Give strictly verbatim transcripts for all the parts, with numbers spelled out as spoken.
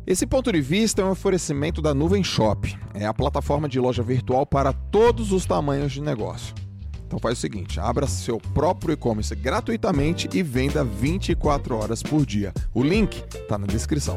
Esse ponto de vista é um oferecimento da Nuvem Shop. É a plataforma de loja virtual para todos os tamanhos de negócio. Então faz o seguinte, abra seu próprio e-commerce gratuitamente e venda vinte e quatro horas por dia. O link está na descrição.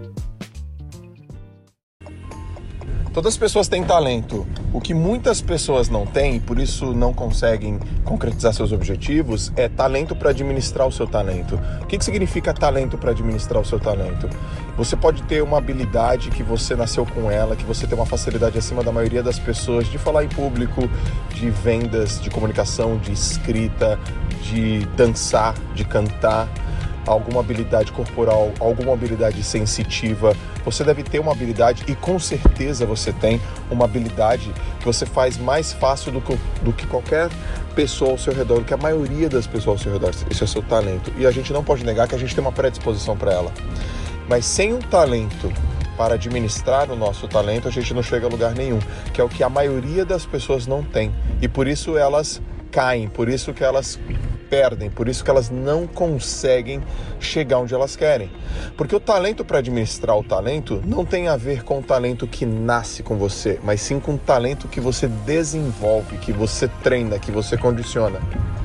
Todas as pessoas têm talento. O que muitas pessoas não têm, e por isso não conseguem concretizar seus objetivos, é talento para administrar o seu talento. O que, que significa talento para administrar o seu talento? Você pode ter uma habilidade que você nasceu com ela, que você tem uma facilidade acima da maioria das pessoas de falar em público, de vendas, de comunicação, de escrita, de dançar, de cantar, alguma habilidade corporal, alguma habilidade sensitiva. Você deve ter uma habilidade, e com certeza você tem uma habilidade que você faz mais fácil do que, do que qualquer pessoa ao seu redor, do que a maioria das pessoas ao seu redor. Esse é o seu talento. E a gente não pode negar que a gente tem uma predisposição para ela. Mas sem um talento para administrar o nosso talento, a gente não chega a lugar nenhum, que é o que a maioria das pessoas não tem. E por isso elas caem, por isso que elas perdem, por isso que elas não conseguem chegar onde elas querem. Porque o talento para administrar o talento não tem a ver com o talento que nasce com você, mas sim com o talento que você desenvolve, que você treina, que você condiciona.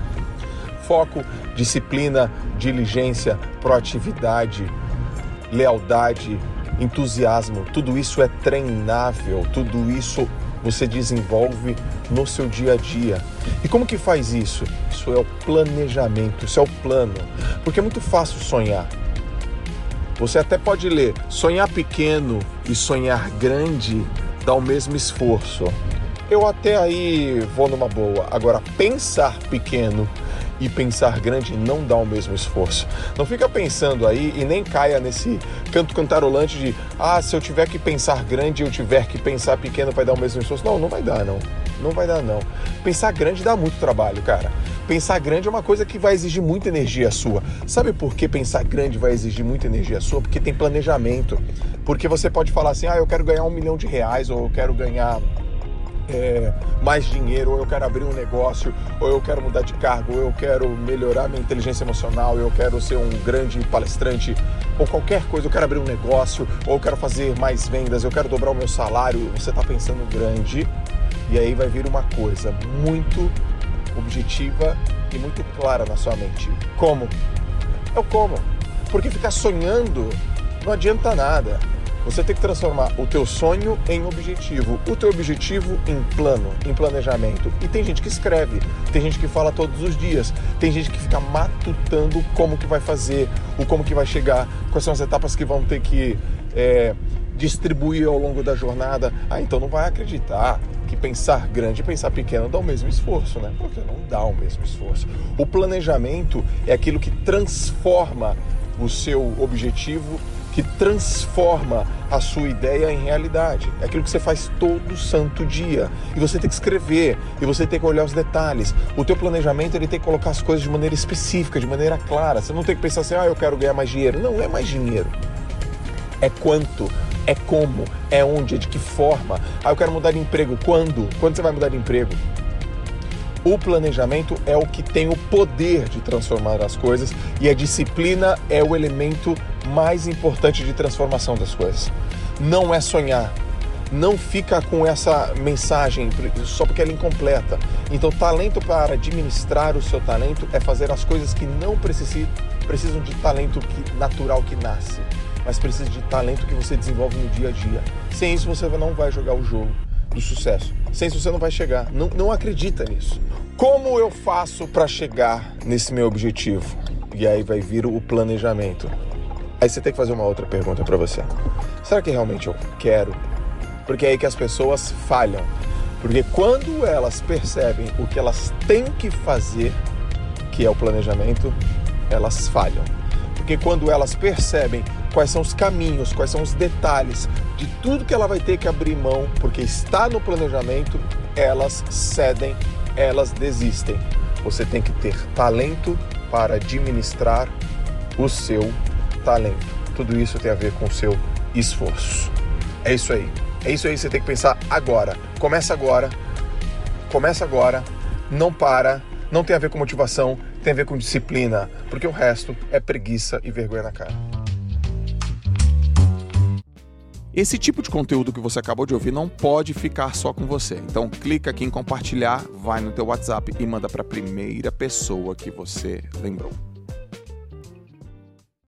Foco, disciplina, diligência, proatividade, lealdade, entusiasmo, tudo isso é treinável, tudo isso você desenvolve no seu dia a dia. E como que faz isso? Isso é o planejamento, isso é o plano. Porque é muito fácil sonhar. Você até pode ler, sonhar pequeno e sonhar grande dá o mesmo esforço. Eu até aí vou numa boa. Agora, pensar pequeno e pensar grande não dá o mesmo esforço. Não fica pensando aí e nem caia nesse canto cantarolante de ah, se eu tiver que pensar grande e eu tiver que pensar pequeno vai dar o mesmo esforço. Não, não vai dar não. Não vai dar não. Pensar grande dá muito trabalho, cara. Pensar grande é uma coisa que vai exigir muita energia sua. Sabe por que pensar grande vai exigir muita energia sua? Porque tem planejamento. Porque você pode falar assim, ah, eu quero ganhar um milhão de reais ou eu quero ganhar É, mais dinheiro, ou eu quero abrir um negócio, ou eu quero mudar de cargo, ou eu quero melhorar minha inteligência emocional, eu quero ser um grande palestrante, ou qualquer coisa, eu quero abrir um negócio, ou eu quero fazer mais vendas, eu quero dobrar o meu salário. Você está pensando grande e aí vai vir uma coisa muito objetiva e muito clara na sua mente. Como? É o como. Porque ficar sonhando não adianta nada. Você tem que transformar o teu sonho em objetivo, o teu objetivo em plano, em planejamento. E tem gente que escreve, tem gente que fala todos os dias, tem gente que fica matutando como que vai fazer, o como que vai chegar, quais são as etapas que vão ter que é, distribuir ao longo da jornada. Ah, então não vai acreditar que pensar grande e pensar pequeno dá o mesmo esforço, né? Porque não dá o mesmo esforço. O planejamento é aquilo que transforma o seu objetivo, que transforma a sua ideia em realidade. É aquilo que você faz todo santo dia. E você tem que escrever, e você tem que olhar os detalhes. O teu planejamento, ele tem que colocar as coisas de maneira específica, de maneira clara. Você não tem que pensar assim, ah, eu quero ganhar mais dinheiro. Não, não é mais dinheiro. É quanto, é como, é onde, é de que forma. Ah, eu quero mudar de emprego. Quando? Quando você vai mudar de emprego? O planejamento é o que tem o poder de transformar as coisas, e a disciplina é o elemento mais importante de transformação das coisas. Não é sonhar. Não fica com essa mensagem só porque ela é incompleta. Então, talento para administrar o seu talento é fazer as coisas que não precisam, precisam de talento que, natural que nasce, mas precisa de talento que você desenvolve no dia a dia. Sem isso, você não vai jogar o jogo do sucesso. Sem isso você não vai chegar. Não, não acredita nisso. Como eu faço para chegar nesse meu objetivo? E aí vai vir o planejamento. Aí você tem que fazer uma outra pergunta para você. Será que realmente eu quero? Porque é aí que as pessoas falham. Porque quando elas percebem o que elas têm que fazer, que é o planejamento, elas falham. Porque quando elas percebem quais são os caminhos, quais são os detalhes de tudo que ela vai ter que abrir mão, porque está no planejamento, elas cedem, elas desistem. Você tem que ter talento para administrar o seu talento. Tudo isso tem a ver com o seu esforço. É isso aí. É isso aí que você tem que pensar agora. Começa agora. Começa agora. Não para. Não tem a ver com motivação. Tem a ver com disciplina. Porque o resto é preguiça e vergonha na cara. Esse tipo de conteúdo que você acabou de ouvir não pode ficar só com você. Então clica aqui em compartilhar, vai no teu WhatsApp e manda para a primeira pessoa que você lembrou.